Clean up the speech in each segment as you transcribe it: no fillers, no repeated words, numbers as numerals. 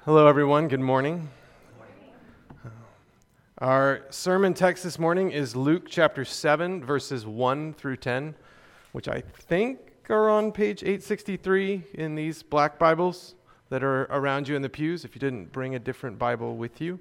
Hello, everyone. Good morning. Our sermon text this morning is Luke chapter 7, verses 1 through 10, which I think are on page 863 in these black Bibles that are around you in the pews, if you didn't bring a different Bible with you.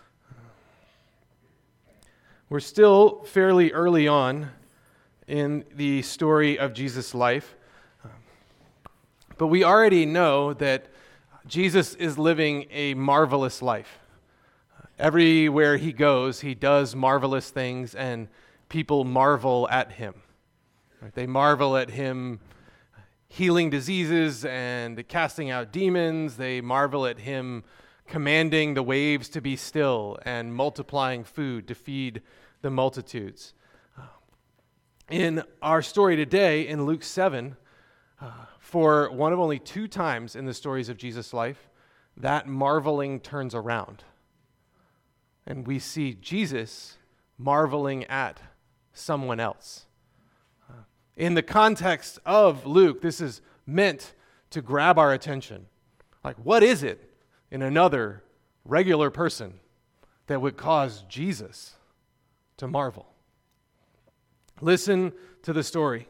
We're still fairly early on in the story of Jesus' life, but we already know that Jesus is living a marvelous life. Everywhere he goes, he does marvelous things, and people marvel at him. They marvel at him healing diseases and casting out demons. They marvel at him commanding the waves to be still and multiplying food to feed the multitudes. In our story today, in Luke 7, for one of only two times in the stories of Jesus' life, that marveling turns around. And we see Jesus marveling at someone else. In the context of Luke, this is meant to grab our attention. Like, what is it in another regular person that would cause Jesus to marvel? Listen to the story.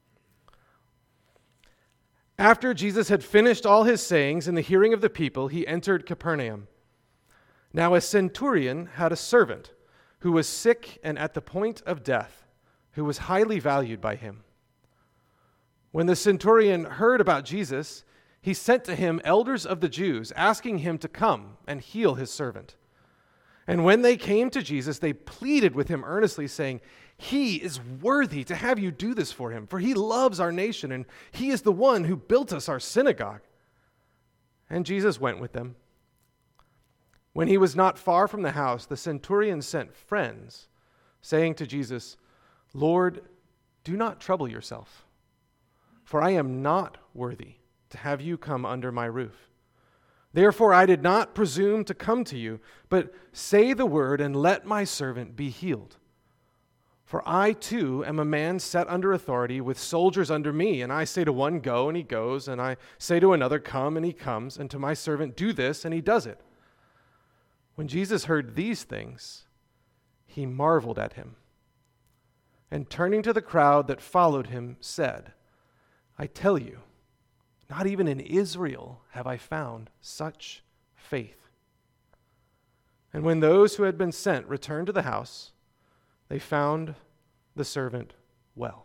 After Jesus had finished all his sayings in the hearing of the people, he entered Capernaum. Now a centurion had a servant who was sick and at the point of death, who was highly valued by him. When the centurion heard about Jesus, he sent to him elders of the Jews, asking him to come and heal his servant. And when they came to Jesus, they pleaded with him earnestly, saying, "He is worthy to have you do this for him, for he loves our nation, and he is the one who built us our synagogue." And Jesus went with them. When he was not far from the house, the centurion sent friends, saying to Jesus, "Lord, do not trouble yourself, for I am not worthy to have you come under my roof. Therefore I did not presume to come to you, but say the word and let my servant be healed. For I too am a man set under authority with soldiers under me, and I say to one, go, and he goes, and I say to another, come, and he comes, and to my servant, do this, and he does it." When Jesus heard these things, he marveled at him, and turning to the crowd that followed him, said, "I tell you, not even in Israel have I found such faith." And when those who had been sent returned to the house, they found the servant well.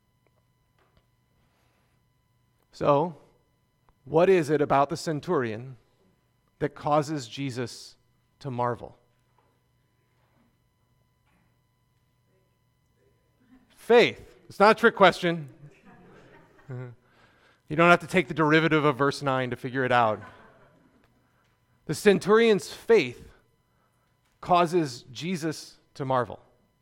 So, what is it about the centurion that causes Jesus to marvel? Faith. It's not a trick question. You don't have to take the derivative of verse 9 to figure it out. The centurion's faith causes Jesus to marvel.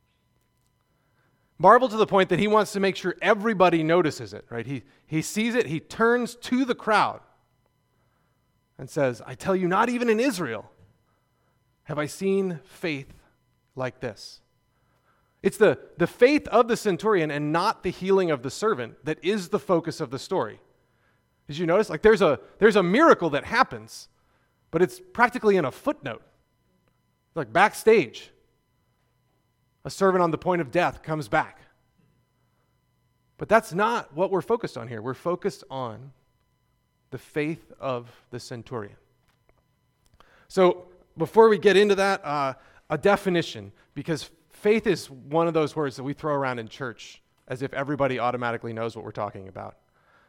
Marvel to the point that he wants to make sure everybody notices it, right? He sees it, he turns to the crowd and says, "I tell you, not even in Israel have I seen faith like this." It's the faith of the centurion and not the healing of the servant that is the focus of the story. Did you notice? Like there's a miracle that happens, but it's practically in a footnote. Like backstage. A servant on the point of death comes back. But that's not what we're focused on here. We're focused on the faith of the centurion. So before we get into that, a definition, because faith is one of those words that we throw around in church as if everybody automatically knows what we're talking about.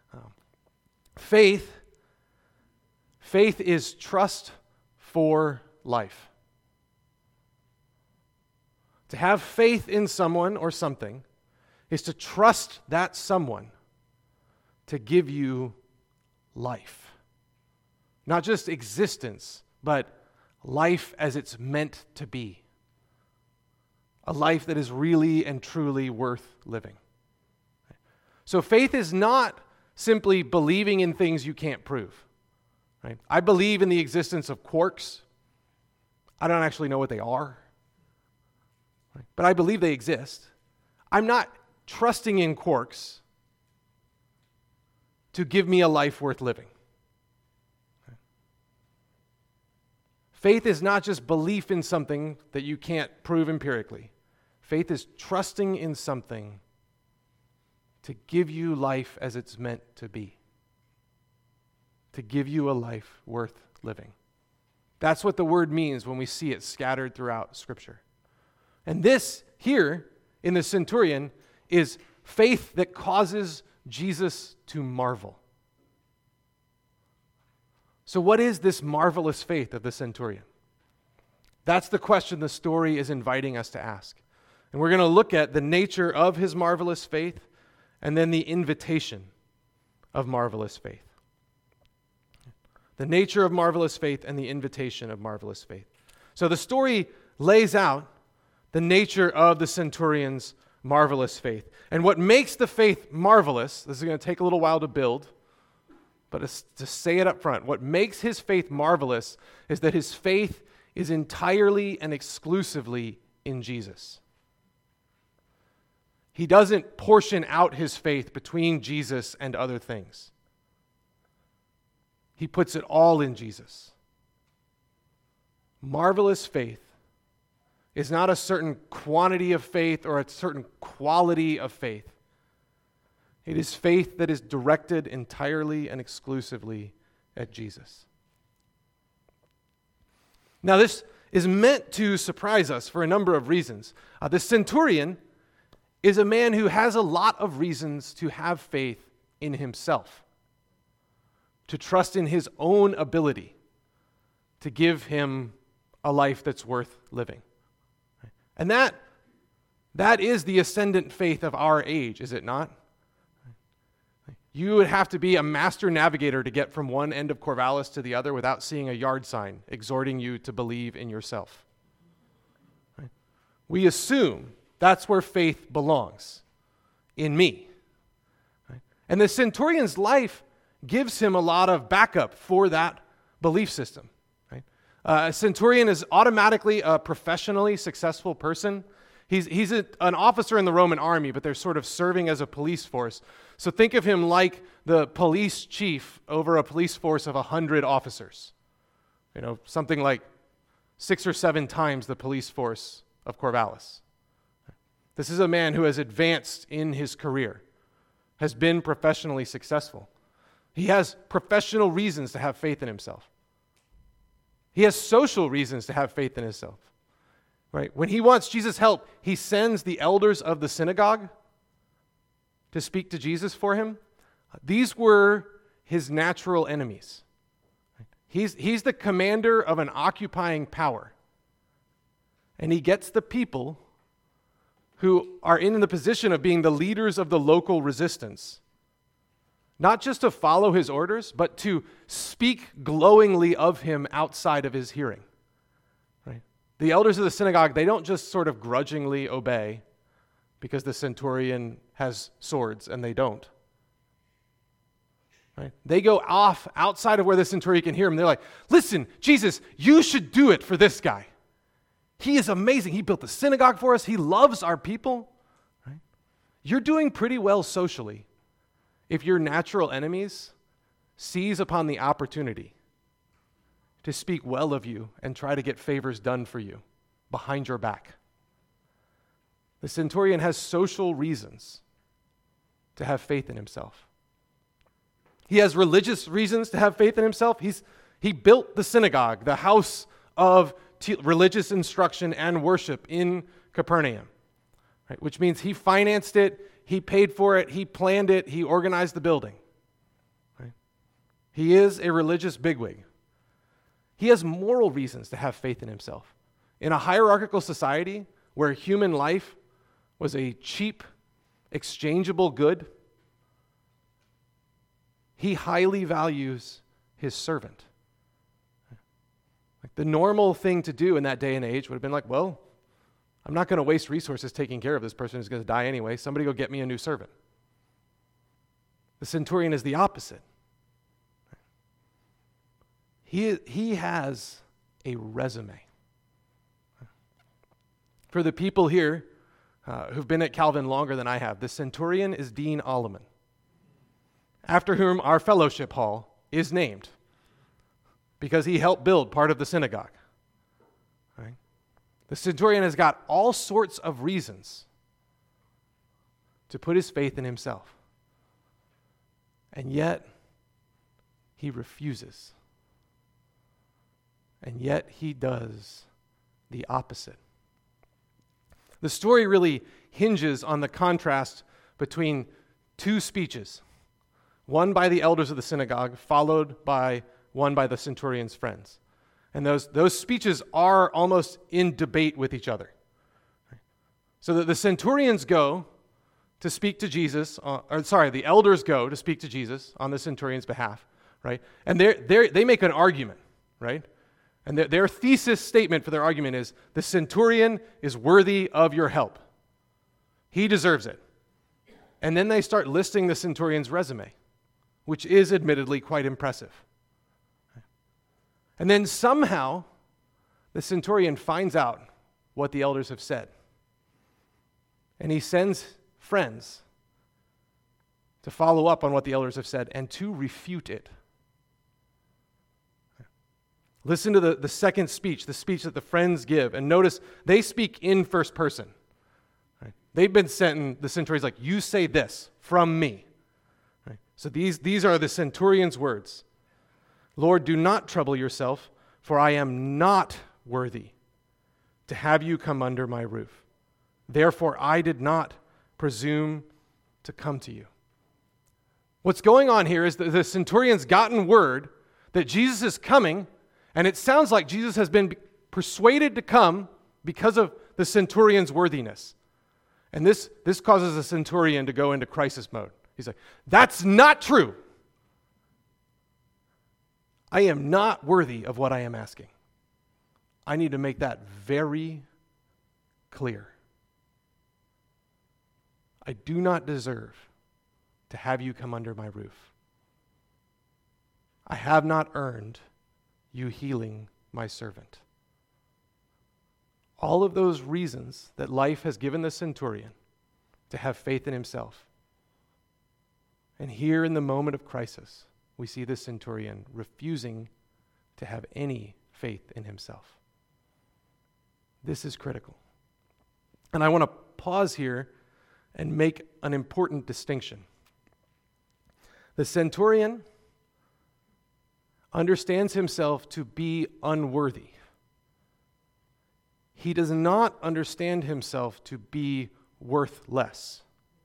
Faith is trust for life. To have faith in someone or something is to trust that someone to give you life. Not just existence, but life as it's meant to be. A life that is really and truly worth living. So faith is not simply believing in things you can't prove. Right? I believe in the existence of quarks. I don't actually know what they are. Right? But I believe they exist. I'm not trusting in quarks to give me a life worth living. Faith is not just belief in something that you can't prove empirically. Faith is trusting in something to give you life as it's meant to be, to give you a life worth living. That's what the word means when we see it scattered throughout Scripture. And this here in the centurion is faith that causes Jesus to marvel. So what is this marvelous faith of the centurion? That's the question the story is inviting us to ask. And we're going to look at the nature of his marvelous faith and then the invitation of marvelous faith. The nature of marvelous faith and the invitation of marvelous faith. So the story lays out the nature of the centurion's marvelous faith. And what makes the faith marvelous, this is going to take a little while to build, but to say it up front, what makes his faith marvelous is that his faith is entirely and exclusively in Jesus. He doesn't portion out his faith between Jesus and other things. He puts it all in Jesus. Marvelous faith is not a certain quantity of faith or a certain quality of faith. It is faith that is directed entirely and exclusively at Jesus. Now, this is meant to surprise us for a number of reasons. The centurion is a man who has a lot of reasons to have faith in himself, to trust in his own ability to give him a life that's worth living. And that is the ascendant faith of our age, is it not? You would have to be a master navigator to get from one end of Corvallis to the other without seeing a yard sign exhorting you to believe in yourself. We assume that's where faith belongs, in me. And the centurion's life gives him a lot of backup for that belief system. A centurion is automatically a professionally successful person. He's an officer in the Roman army, but they're sort of serving as a police force. So think of him like the police chief over a police force of 100 officers. Something like 6 or 7 times the police force of Corvallis. This is a man who has advanced in his career, has been professionally successful. He has professional reasons to have faith in himself. He has social reasons to have faith in himself. Right? When he wants Jesus' help, he sends the elders of the synagogue to speak to Jesus for him. These were his natural enemies. He's the commander of an occupying power. And he gets the people who are in the position of being the leaders of the local resistance, not just to follow his orders, but to speak glowingly of him outside of his hearing. Right? The elders of the synagogue, they don't just sort of grudgingly obey because the centurion has swords and they don't. Right? They go off outside of where the centurion can hear him. They're like, listen, Jesus, you should do it for this guy. He is amazing. He built the synagogue for us. He loves our people. Right? You're doing pretty well socially if your natural enemies seize upon the opportunity to speak well of you and try to get favors done for you behind your back. The centurion has social reasons to have faith in himself. He has religious reasons to have faith in himself. He built the synagogue, the house of religious instruction and worship in Capernaum, right? Which means he financed it, he paid for it, he planned it, he organized the building. Right? He is a religious bigwig. He has moral reasons to have faith in himself. In a hierarchical society where human life was a cheap, exchangeable good, he highly values his servant. Like the normal thing to do in that day and age would have been like, well, I'm not going to waste resources taking care of this person who's going to die anyway. Somebody go get me a new servant. The centurion is the opposite. He has a resume. For the people here who've been at Calvin longer than I have, the centurion is Dean Alleman, after whom our fellowship hall is named, because he helped build part of the synagogue. The centurion has got all sorts of reasons to put his faith in himself. And yet, he refuses. And yet, he does the opposite. The story really hinges on the contrast between two speeches, one by the elders of the synagogue, followed by one by the centurion's friends. And those speeches are almost in debate with each other. So that the centurions go to speak to Jesus, the elders go to speak to Jesus on the centurion's behalf, right? And they make an argument, right? And their thesis statement for their argument is, the centurion is worthy of your help. He deserves it. And then they start listing the centurion's resume, which is admittedly quite impressive. And then somehow, the centurion finds out what the elders have said. And he sends friends to follow up on what the elders have said and to refute it. Listen to the second speech, the speech that the friends give. And notice, they speak in first person. Right? They've been sent, and the centurion's like, you say this from me. Right? So these are the centurion's words. Lord, do not trouble yourself, for I am not worthy to have you come under my roof. Therefore, I did not presume to come to you. What's going on here is that the centurion's gotten word that Jesus is coming, and it sounds like Jesus has been persuaded to come because of the centurion's worthiness. And this causes the centurion to go into crisis mode. He's like, that's not true. I am not worthy of what I am asking. I need to make that very clear. I do not deserve to have you come under my roof. I have not earned you healing my servant. All of those reasons that life has given the centurion to have faith in himself. And here in the moment of crisis, we see the centurion refusing to have any faith in himself. This is critical. And I want to pause here and make an important distinction. The centurion understands himself to be unworthy. He does not understand himself to be worthless.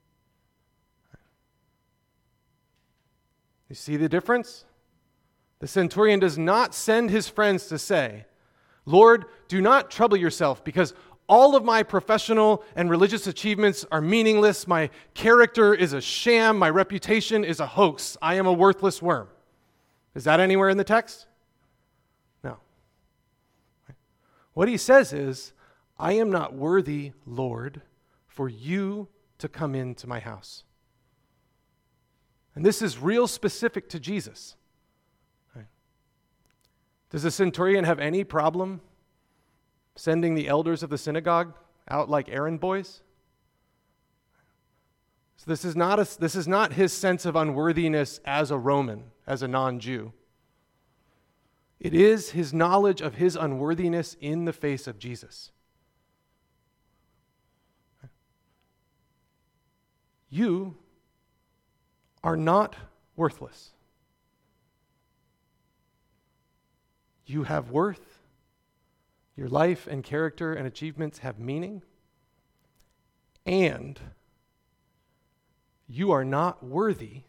You see the difference? The centurion does not send his friends to say, Lord, do not trouble yourself because all of my professional and religious achievements are meaningless. My character is a sham. My reputation is a hoax. I am a worthless worm. Is that anywhere in the text? No. What he says is, I am not worthy, Lord, for you to come into my house. And this is real specific to Jesus. Right? Does the centurion have any problem sending the elders of the synagogue out like errand boys? So this is not his sense of unworthiness as a Roman, as a non-Jew. It is his knowledge of his unworthiness in the face of Jesus. You are not worthless. You have worth. Your life and character and achievements have meaning. And you are not worthy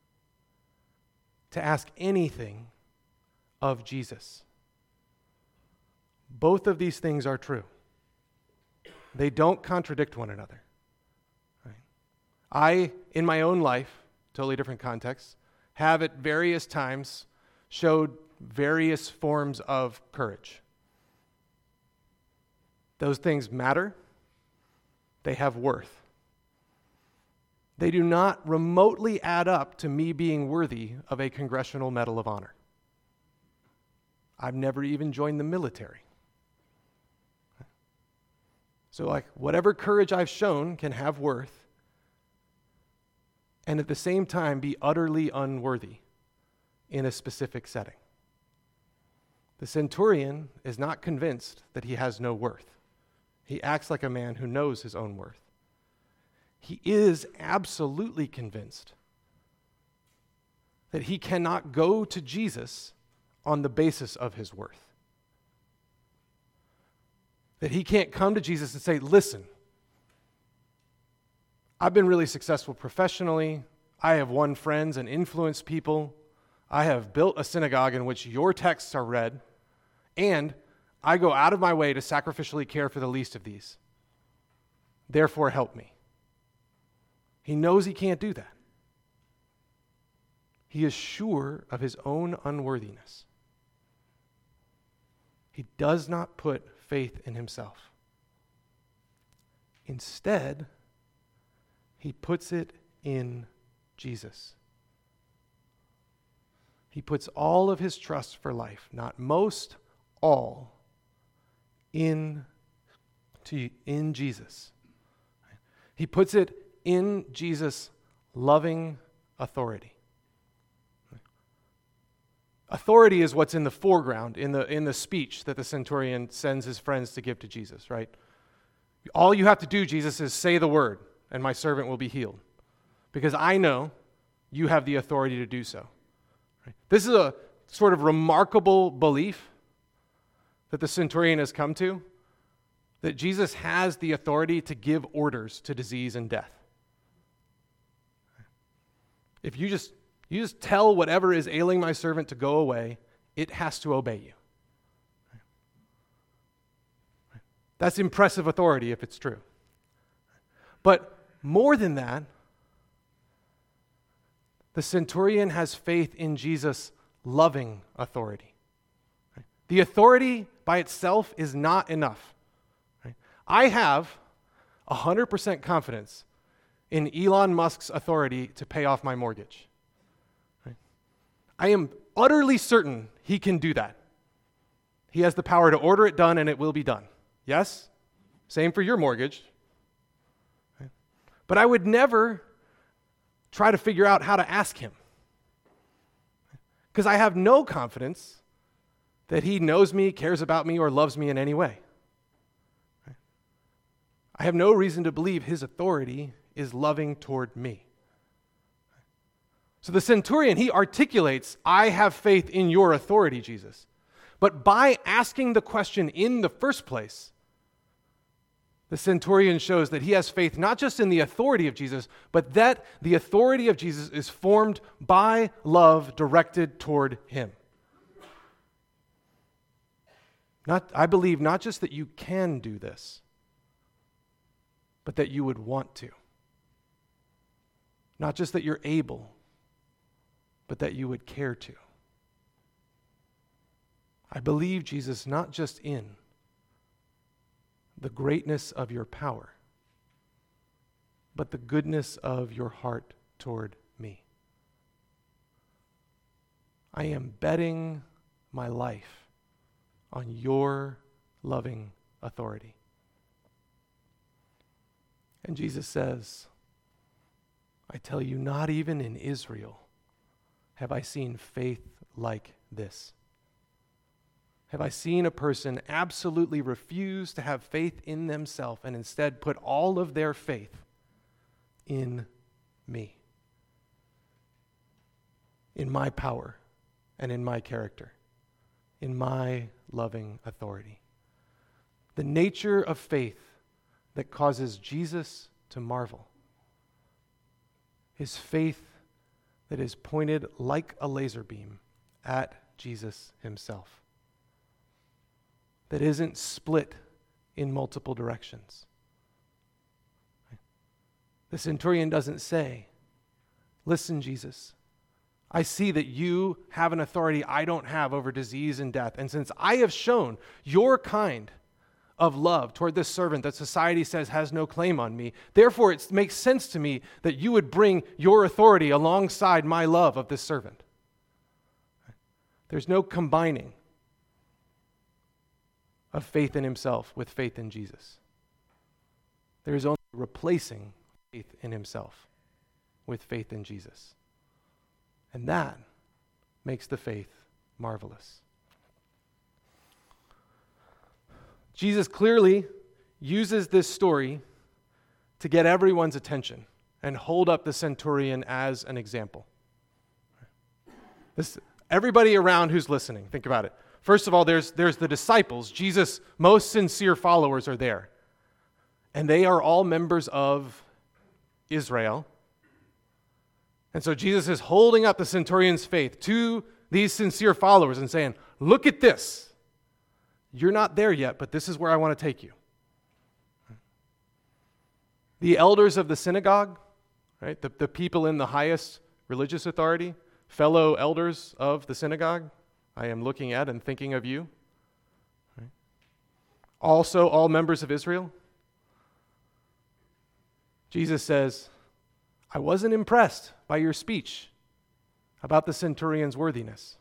to ask anything of Jesus. Both of these things are true. They don't contradict one another. Right? I, in my own life, totally different context, have at various times showed various forms of courage. Those things matter. They have worth. They do not remotely add up to me being worthy of a Congressional Medal of Honor. I've never even joined the military. So whatever courage I've shown can have worth and at the same time be utterly unworthy in a specific setting. The centurion is not convinced that he has no worth. He acts like a man who knows his own worth. He is absolutely convinced that he cannot go to Jesus on the basis of his worth. That he can't come to Jesus and say, listen, I've been really successful professionally. I have won friends and influenced people. I have built a synagogue in which your texts are read, and I go out of my way to sacrificially care for the least of these. Therefore, help me. He knows he can't do that. He is sure of his own unworthiness. He does not put faith in himself. Instead, he puts it in Jesus. He puts all of his trust for life, not most, all, in Jesus. He puts it in Jesus' loving authority. Authority is what's in the foreground in the speech that the centurion sends his friends to give to Jesus, right? All you have to do, Jesus, is say the word, and my servant will be healed. Because I know you have the authority to do so. Right? This is a sort of remarkable belief that the centurion has come to, that Jesus has the authority to give orders to disease and death. If you just tell whatever is ailing my servant to go away, it has to obey you. That's impressive authority if it's true. But more than that, the centurion has faith in Jesus' loving authority. The authority by itself is not enough. I have 100% confidence in Elon Musk's authority to pay off my mortgage. I am utterly certain he can do that. He has the power to order it done, and it will be done. Yes? Same for your mortgage. But I would never try to figure out how to ask him, because I have no confidence that he knows me, cares about me, or loves me in any way. I have no reason to believe his authority is loving toward me. So the centurion, he articulates, I have faith in your authority, Jesus. But by asking the question in the first place, the centurion shows that he has faith not just in the authority of Jesus, but that the authority of Jesus is formed by love directed toward him. I believe not just that you can do this, but that you would want to. Not just that you're able, but that you would care to. I believe, Jesus, not just in the greatness of your power, but the goodness of your heart toward me. I am betting my life on your loving authority. And Jesus says, I tell you, not even in Israel have I seen faith like this. Have I seen a person absolutely refuse to have faith in themselves and instead put all of their faith in me, in my power and in my character, in my loving authority. The nature of faith that causes Jesus to marvel is faith that is pointed like a laser beam at Jesus himself, that isn't split in multiple directions. The centurion doesn't say, listen, Jesus, I see that you have an authority I don't have over disease and death, and since I have shown your kind of love toward this servant that society says has no claim on me, therefore it makes sense to me that you would bring your authority alongside my love of this servant. There's no combining of faith in himself with faith in Jesus. There is only replacing faith in himself with faith in Jesus. And that makes the faith marvelous. Jesus clearly uses this story to get everyone's attention and hold up the centurion as an example. Everybody around who's listening, think about it. First of all, there's the disciples. Jesus' most sincere followers are there. And they are all members of Israel. And so Jesus is holding up the centurion's faith to these sincere followers and saying, look at this. You're not there yet, but this is where I want to take you. The elders of the synagogue, right? The people in the highest religious authority, fellow elders of the synagogue, I am looking at and thinking of you. Right? Also, all members of Israel. Jesus says, I wasn't impressed by your speech about the centurion's worthiness.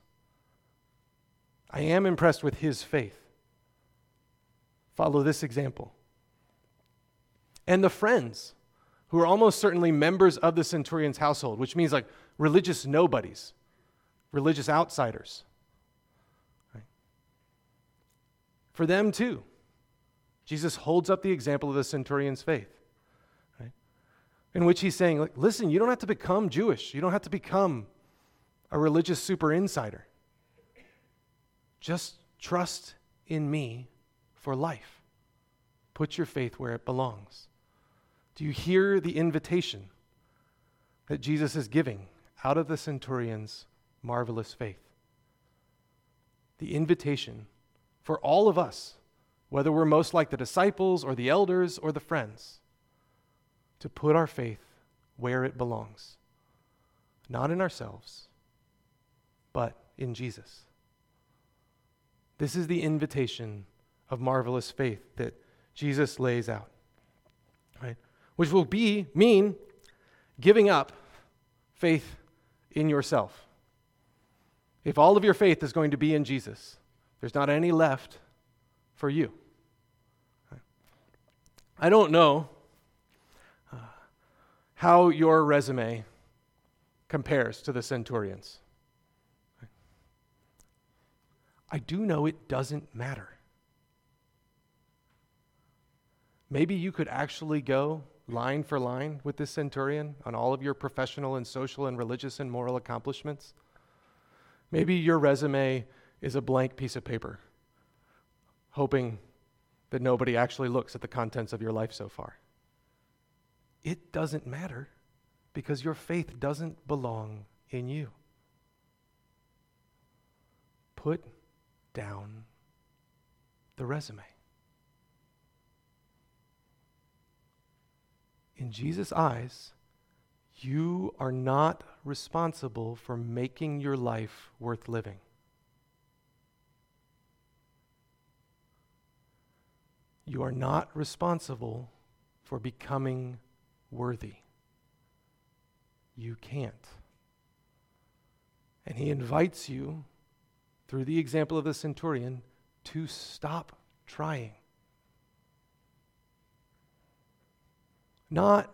I am impressed with his faith. Follow this example. And the friends, who are almost certainly members of the centurion's household, which means like religious nobodies, religious outsiders. Right? For them too, Jesus holds up the example of the centurion's faith, right? In which he's saying, like, listen, you don't have to become Jewish. You don't have to become a religious super insider. Just trust in me for life. Put your faith where it belongs. Do you hear the invitation that Jesus is giving out of the centurion's marvelous faith? The invitation for all of us, whether we're most like the disciples or the elders or the friends, to put our faith where it belongs. Not in ourselves, but in Jesus. This is the invitation of marvelous faith that Jesus lays out, right? Which will mean giving up faith in yourself. If all of your faith is going to be in Jesus, there's not any left for you. I don't know how your resume compares to the centurion's. I do know it doesn't matter. Maybe you could actually go line for line with this centurion on all of your professional and social and religious and moral accomplishments. Maybe your resume is a blank piece of paper, hoping that nobody actually looks at the contents of your life so far. It doesn't matter because your faith doesn't belong in you. Put down the resume. In Jesus' eyes, you are not responsible for making your life worth living. You are not responsible for becoming worthy. You can't. And he invites you, through the example of the centurion, to stop trying. Not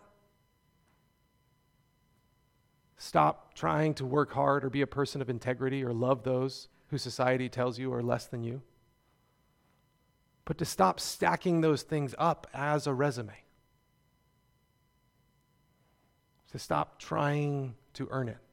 stop trying to work hard or be a person of integrity or love those who society tells you are less than you, but to stop stacking those things up as a resume. To stop trying to earn it.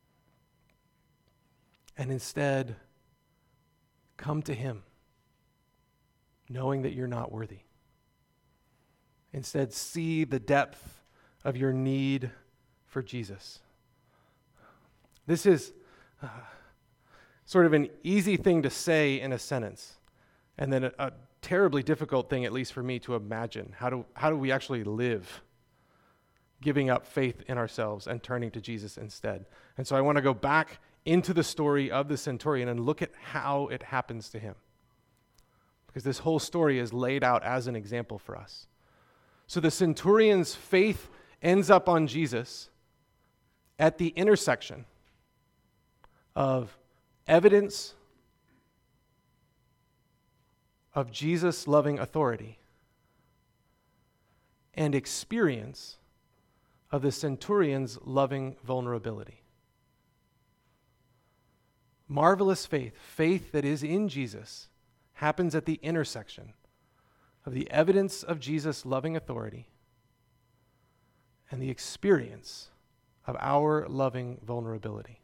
And instead, come to him, knowing that you're not worthy. Instead, see the depth of your need for Jesus. This is sort of an easy thing to say in a sentence, and then a terribly difficult thing, at least for me, to imagine. How do we actually live giving up faith in ourselves and turning to Jesus instead? And so I want to go back into the story of the centurion and look at how it happens to him, because this whole story is laid out as an example for us. So the centurion's faith ends up on Jesus at the intersection of evidence of Jesus' loving authority and experience of the centurion's loving vulnerability. Marvelous faith, faith that is in Jesus, happens at the intersection of the evidence of Jesus' loving authority and the experience of our loving vulnerability.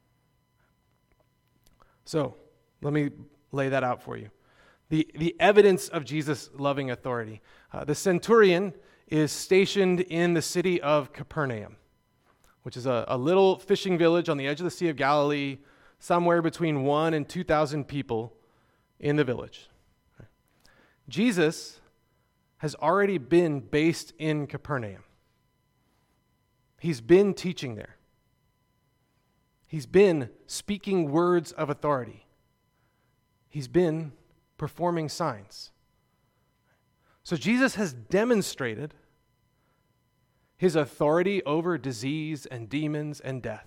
So, let me lay that out for you. The evidence of Jesus' loving authority. The centurion is stationed in the city of Capernaum, which is a little fishing village on the edge of the Sea of Galilee, somewhere between 1,000 and 2,000 people in the village. Jesus has already been based in Capernaum. He's been teaching there. He's been speaking words of authority. He's been performing signs. So Jesus has demonstrated his authority over disease and demons and death.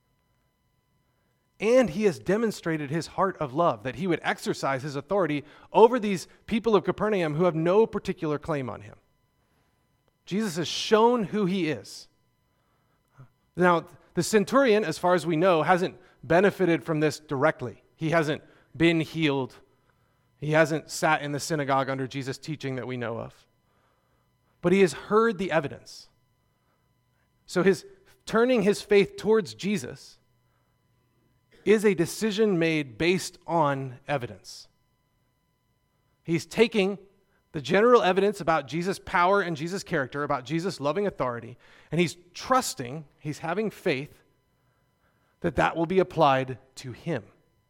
And he has demonstrated his heart of love, that he would exercise his authority over these people of Capernaum who have no particular claim on him. Jesus has shown who he is. Now, the centurion, as far as we know, hasn't benefited from this directly. He hasn't been healed. He hasn't sat in the synagogue under Jesus' teaching that we know of. But he has heard the evidence. So his turning his faith towards Jesus is a decision made based on evidence. He's taking the general evidence about Jesus' power and Jesus' character, about Jesus' loving authority, and he's trusting, he's having faith that that will be applied to him.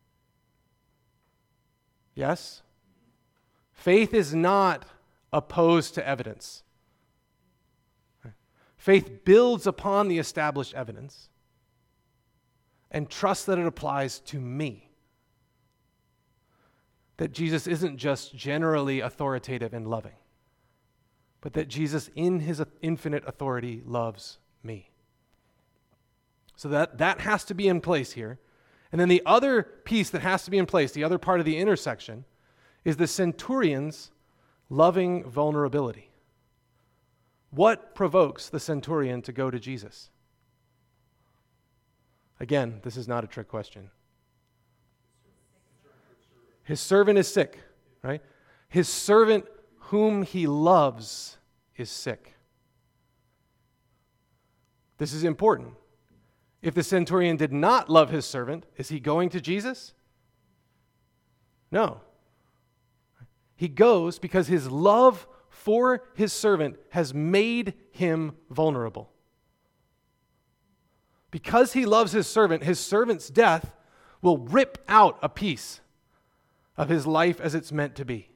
Yes? Faith is not opposed to evidence. Faith builds upon the established evidence and trusts that it applies to me. That Jesus isn't just generally authoritative and loving, but that Jesus, in his infinite authority, loves me. So that has to be in place here. And then the other piece that has to be in place, the other part of the intersection, is the centurion's loving vulnerability. What provokes the centurion to go to Jesus? Again, this is not a trick question. His servant is sick, right? His servant whom he loves is sick. This is important. If the centurion did not love his servant, is he going to Jesus? No. He goes because his love for his servant has made him vulnerable. Because he loves his servant's death will rip out a piece of his life as it's meant to be.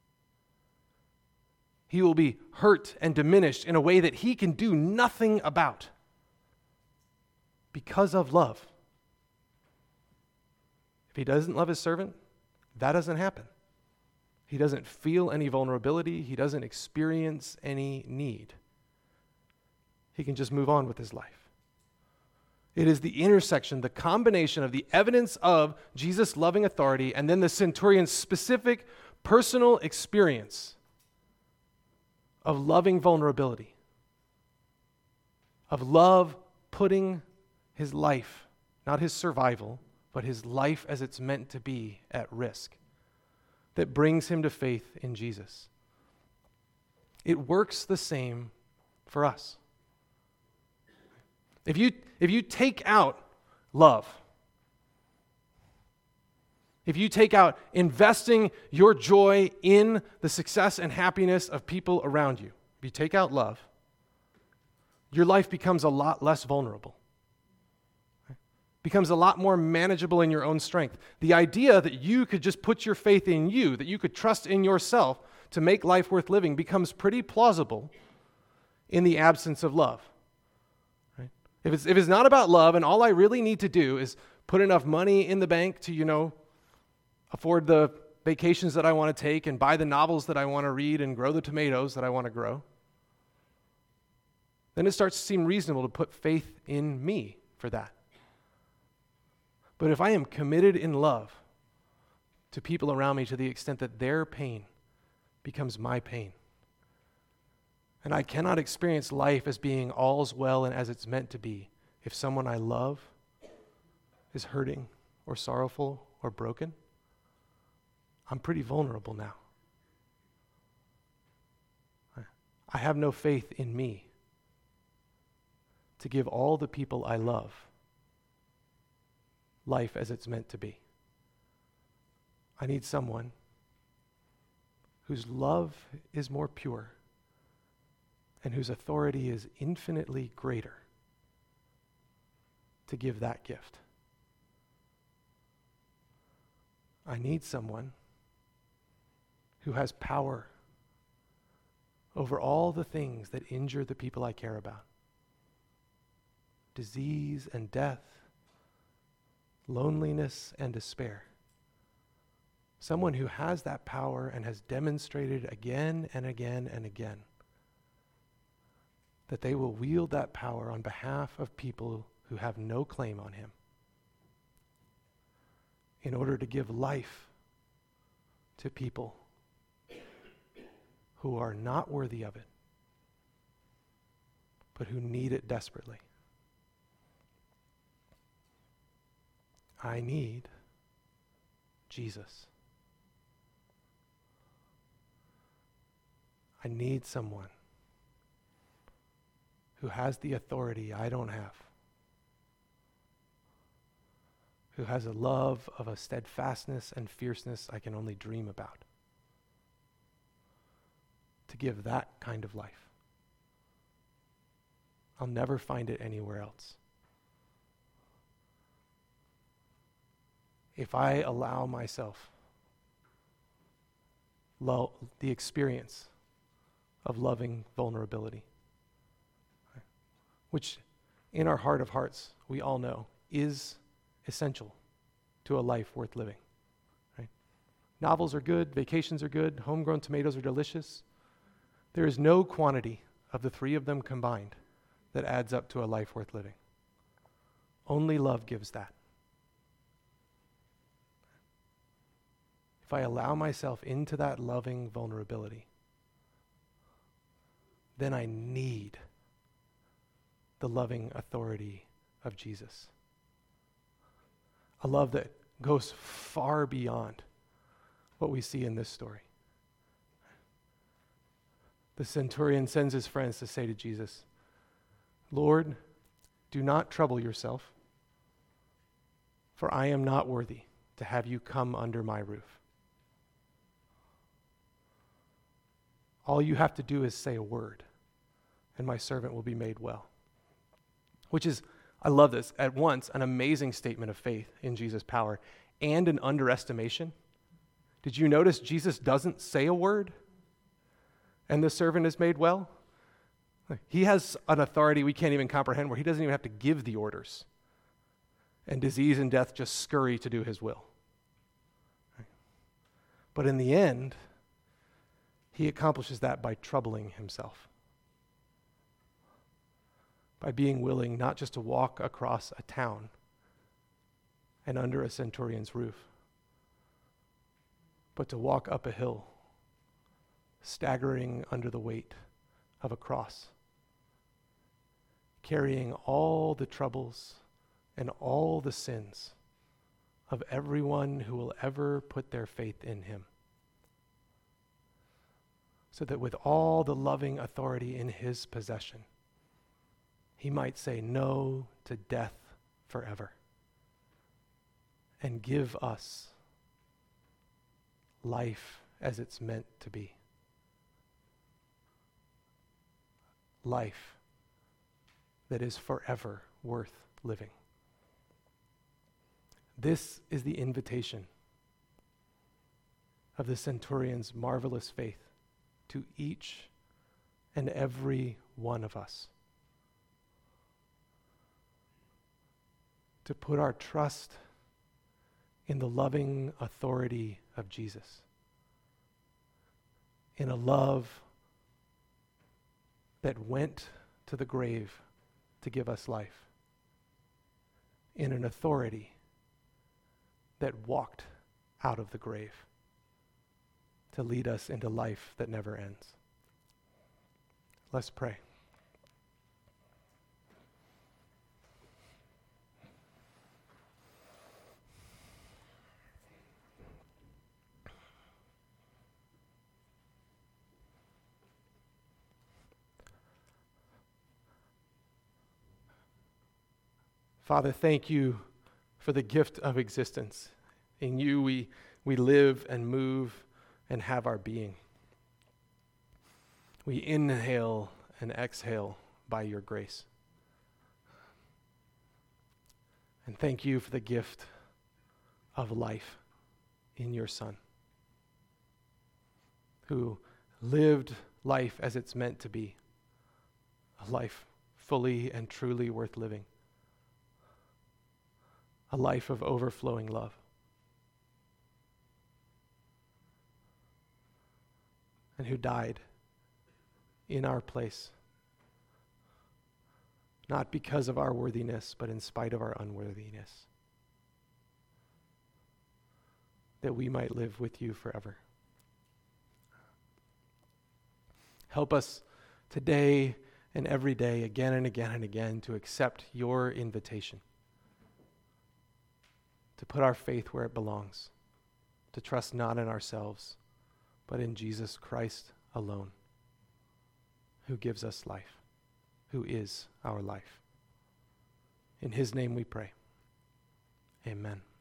He will be hurt and diminished in a way that he can do nothing about because of love. If he doesn't love his servant, that doesn't happen. He doesn't feel any vulnerability. He doesn't experience any need. He can just move on with his life. It is the intersection, the combination of the evidence of Jesus' loving authority and then the centurion's specific personal experience of loving vulnerability, of love putting his life, not his survival, but his life as it's meant to be at risk, that brings him to faith in Jesus. It works the same for us. If you take out love, if you take out investing your joy in the success and happiness of people around you, if you take out love, your life becomes a lot less vulnerable. Becomes a lot more manageable in your own strength. The idea that you could just put your faith in you, that you could trust in yourself to make life worth living becomes pretty plausible in the absence of love. Right? If it's not about love and all I really need to do is put enough money in the bank to, afford the vacations that I want to take and buy the novels that I want to read and grow the tomatoes that I want to grow, then it starts to seem reasonable to put faith in me for that. But if I am committed in love to people around me to the extent that their pain becomes my pain, and I cannot experience life as being all's well and as it's meant to be if someone I love is hurting or sorrowful or broken, I'm pretty vulnerable now. I have no faith in me to give all the people I love life as it's meant to be. I need someone whose love is more pure and whose authority is infinitely greater to give that gift. I need someone who has power over all the things that injure the people I care about. Disease and death, loneliness and despair. Someone who has that power and has demonstrated again and again and again that they will wield that power on behalf of people who have no claim on him in order to give life to people who are not worthy of it, but who need it desperately. I need Jesus. I need someone who has the authority I don't have, who has a love of a steadfastness and fierceness I can only dream about, to give that kind of life. I'll never find it anywhere else. If I allow myself the experience of loving vulnerability, which in our heart of hearts, we all know is essential to a life worth living. Right? Novels are good, vacations are good, homegrown tomatoes are delicious. There is no quantity of the three of them combined that adds up to a life worth living. Only love gives that. If I allow myself into that loving vulnerability, then I need the loving authority of Jesus. A love that goes far beyond what we see in this story. The centurion sends his friends to say to Jesus, "Lord, do not trouble yourself, for I am not worthy to have you come under my roof. All you have to do is say a word, and my servant will be made well." Which is, I love this, at once an amazing statement of faith in Jesus' power and an underestimation. Did you notice Jesus doesn't say a word and the servant is made well? He has an authority we can't even comprehend where he doesn't even have to give the orders. And disease and death just scurry to do his will. But in the end, he accomplishes that by troubling himself. By being willing not just to walk across a town and under a centurion's roof, but to walk up a hill, staggering under the weight of a cross, carrying all the troubles and all the sins of everyone who will ever put their faith in him, so that with all the loving authority in his possession, he might say no to death forever and give us life as it's meant to be. Life that is forever worth living. This is the invitation of the centurion's marvelous faith to each and every one of us. To put our trust in the loving authority of Jesus, in a love that went to the grave to give us life, in an authority that walked out of the grave to lead us into life that never ends. Let's pray. Father, thank you for the gift of existence. In you we live and move and have our being. We inhale and exhale by your grace. And thank you for the gift of life in your Son, who lived life as it's meant to be, a life fully and truly worth living, a life of overflowing love. And who died in our place, not because of our worthiness, but in spite of our unworthiness, that we might live with you forever. Help us today and every day, again and again and again, to accept your invitation, to put our faith where it belongs, to trust not in ourselves, but in Jesus Christ alone, who gives us life, who is our life. In his name we pray. Amen.